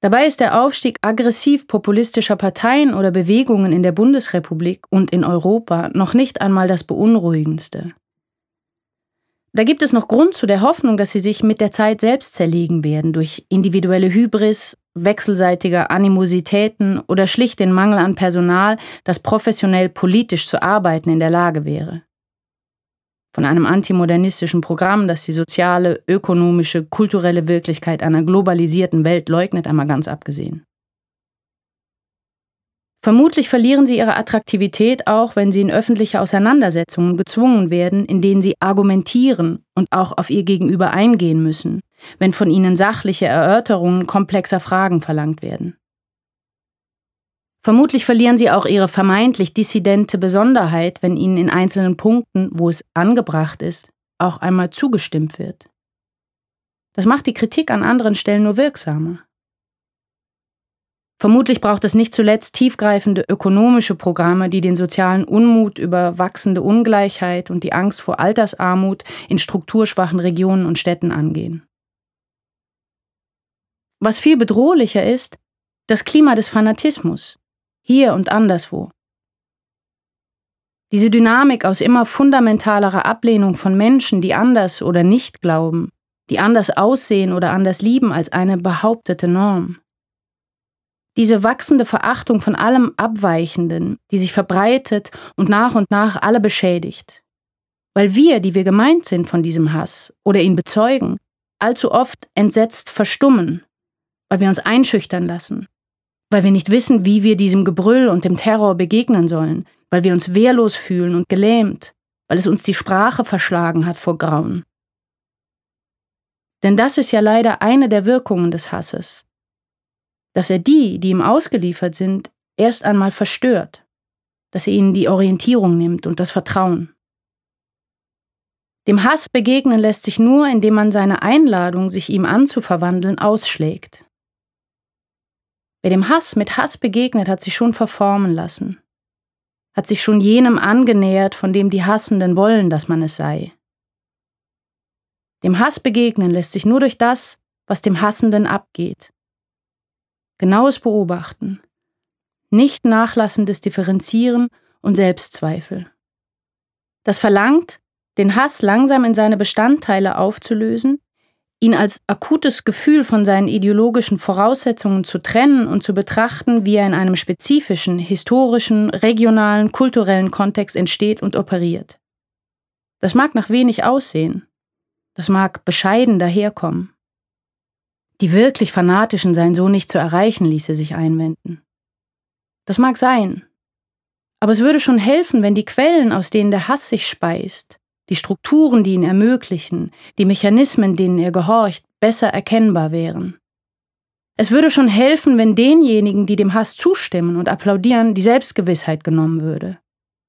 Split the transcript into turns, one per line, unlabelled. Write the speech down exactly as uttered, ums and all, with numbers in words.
Dabei ist der Aufstieg aggressiv-populistischer Parteien oder Bewegungen in der Bundesrepublik und in Europa noch nicht einmal das Beunruhigendste. Da gibt es noch Grund zu der Hoffnung, dass sie sich mit der Zeit selbst zerlegen werden durch individuelle Hybris, wechselseitige Animositäten oder schlicht den Mangel an Personal, das professionell politisch zu arbeiten in der Lage wäre. Von einem antimodernistischen Programm, das die soziale, ökonomische, kulturelle Wirklichkeit einer globalisierten Welt leugnet, einmal ganz abgesehen. Vermutlich verlieren sie ihre Attraktivität auch, wenn sie in öffentliche Auseinandersetzungen gezwungen werden, in denen sie argumentieren und auch auf ihr Gegenüber eingehen müssen, wenn von ihnen sachliche Erörterungen komplexer Fragen verlangt werden. Vermutlich verlieren sie auch ihre vermeintlich dissidente Besonderheit, wenn ihnen in einzelnen Punkten, wo es angebracht ist, auch einmal zugestimmt wird. Das macht die Kritik an anderen Stellen nur wirksamer. Vermutlich braucht es nicht zuletzt tiefgreifende ökonomische Programme, die den sozialen Unmut über wachsende Ungleichheit und die Angst vor Altersarmut in strukturschwachen Regionen und Städten angehen. Was viel bedrohlicher ist, das Klima des Fanatismus, hier und anderswo. Diese Dynamik aus immer fundamentalerer Ablehnung von Menschen, die anders oder nicht glauben, die anders aussehen oder anders lieben als eine behauptete Norm. Diese wachsende Verachtung von allem Abweichenden, die sich verbreitet und nach und nach alle beschädigt. Weil wir, die wir gemeint sind von diesem Hass oder ihn bezeugen, allzu oft entsetzt verstummen, weil wir uns einschüchtern lassen, weil wir nicht wissen, wie wir diesem Gebrüll und dem Terror begegnen sollen, weil wir uns wehrlos fühlen und gelähmt, weil es uns die Sprache verschlagen hat vor Grauen. Denn das ist ja leider eine der Wirkungen des Hasses, dass er die, die ihm ausgeliefert sind, erst einmal verstört, dass er ihnen die Orientierung nimmt und das Vertrauen. Dem Hass begegnen lässt sich nur, indem man seine Einladung, sich ihm anzuverwandeln, ausschlägt. Wer dem Hass mit Hass begegnet, hat sich schon verformen lassen, hat sich schon jenem angenähert, von dem die Hassenden wollen, dass man es sei. Dem Hass begegnen lässt sich nur durch das, was dem Hassenden abgeht. Genaues Beobachten, nicht nachlassendes Differenzieren und Selbstzweifel. Das verlangt, den Hass langsam in seine Bestandteile aufzulösen, ihn als akutes Gefühl von seinen ideologischen Voraussetzungen zu trennen und zu betrachten, wie er in einem spezifischen, historischen, regionalen, kulturellen Kontext entsteht und operiert. Das mag nach wenig aussehen, das mag bescheiden daherkommen. Die wirklich Fanatischen seien so nicht zu erreichen, ließe sich einwenden. Das mag sein. Aber es würde schon helfen, wenn die Quellen, aus denen der Hass sich speist, die Strukturen, die ihn ermöglichen, die Mechanismen, denen er gehorcht, besser erkennbar wären. Es würde schon helfen, wenn denjenigen, die dem Hass zustimmen und applaudieren, die Selbstgewissheit genommen würde.